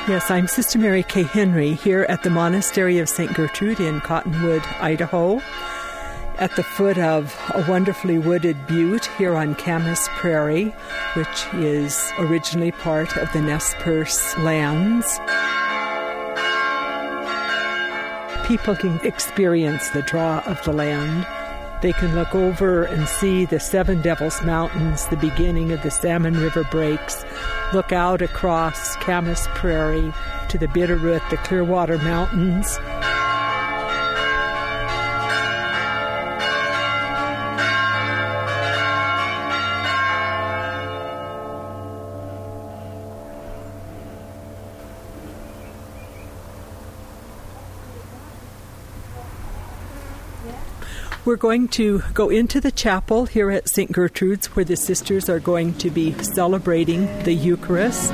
Yes, I'm Sister Mary Kay Henry here at the Monastery of St. Gertrude in Cottonwood, Idaho, at the foot of a wonderfully wooded butte here on Camas Prairie, which is originally part of the Nez Perce lands. People can experience the draw of the land. They can look over and see the Seven Devils Mountains, the beginning of the Salmon River breaks, look out across Camas Prairie to the Bitterroot, the Clearwater Mountains. We're going to go into the chapel here at St. Gertrude's where the sisters are going to be celebrating the Eucharist.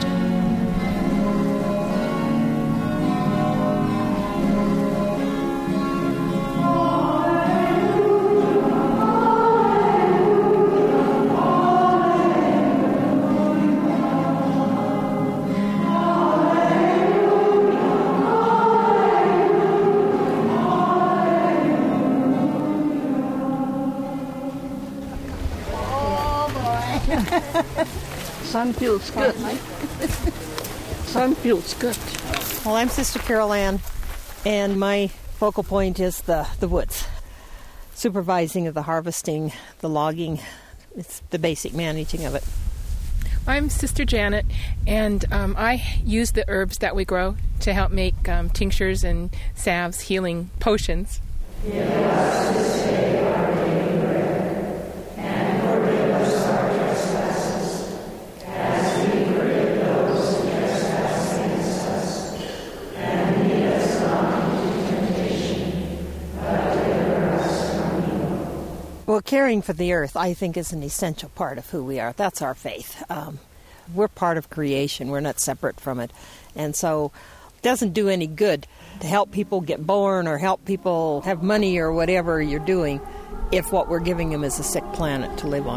Sun feels good. Sun feels good. Well, I'm Sister Carol Ann, and my focal point is the woods. Supervising of the harvesting, the logging, it's the basic managing of it. I'm Sister Janet, and I use the herbs that we grow to help make tinctures and salves, healing potions. Give us this day our daily bread, and forgive us our trespasses, as we forgive those who trespass against us. And lead us not into temptation, but deliver us from evil. Well, caring for the earth, I think, is an essential part of who we are. That's our faith. We're part of creation. We're not separate from it. And so it doesn't do any good to help people get born or help people have money or whatever you're doing if what we're giving them is a sick planet to live on.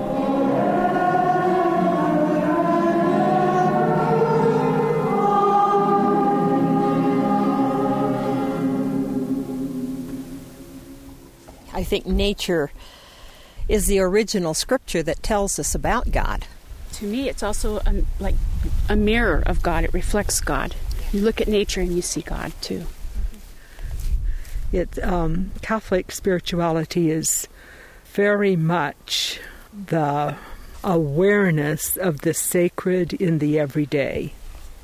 I think nature is the original scripture that tells us about God. To me, it's also like a mirror of God. It reflects God. You look at nature and you see God, too. Catholic spirituality is very much the awareness of the sacred in the everyday.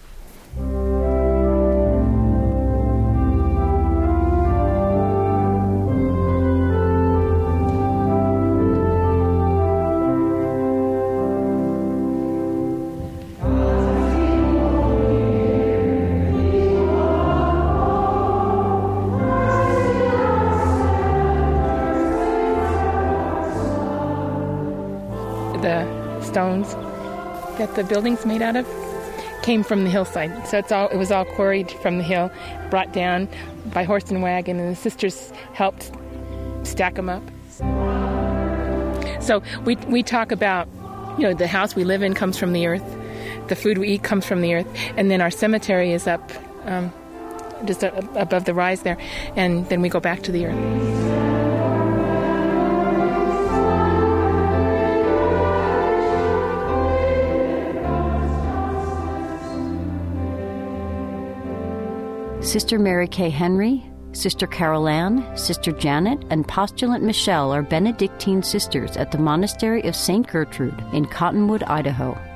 The stones that the building's made out of came from the hillside. So it was all quarried from the hill, brought down by horse and wagon, and the sisters helped stack them up. So we talk about, the house we live in comes from the earth, the food we eat comes from the earth, and then our cemetery is up just above the rise there, and then we go back to the earth. Sister Mary Kay Henry, Sister Carol Ann, Sister Janet, and Postulant Michelle are Benedictine sisters at the Monastery of St. Gertrude in Cottonwood, Idaho.